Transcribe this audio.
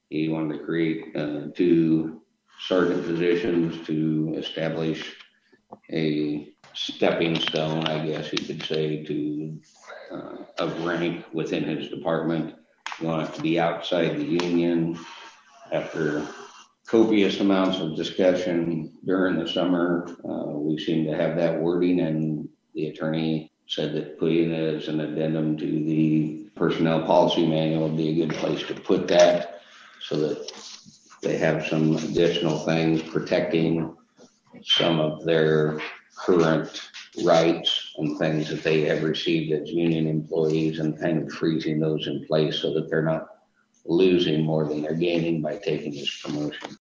He wanted to create two sergeant positions to establish a stepping stone, I guess you could say, to of rank within his department. He wanted to be outside the union. After copious amounts of discussion during the summer, we seem to have that wording, and the attorney said that putting it as an addendum to the personnel policy manual would be a good place to put that so that they have some additional things protecting some of their current rights and things that they have received as union employees, and kind of freezing those in place so that they're not losing more than they're gaining by taking this promotion.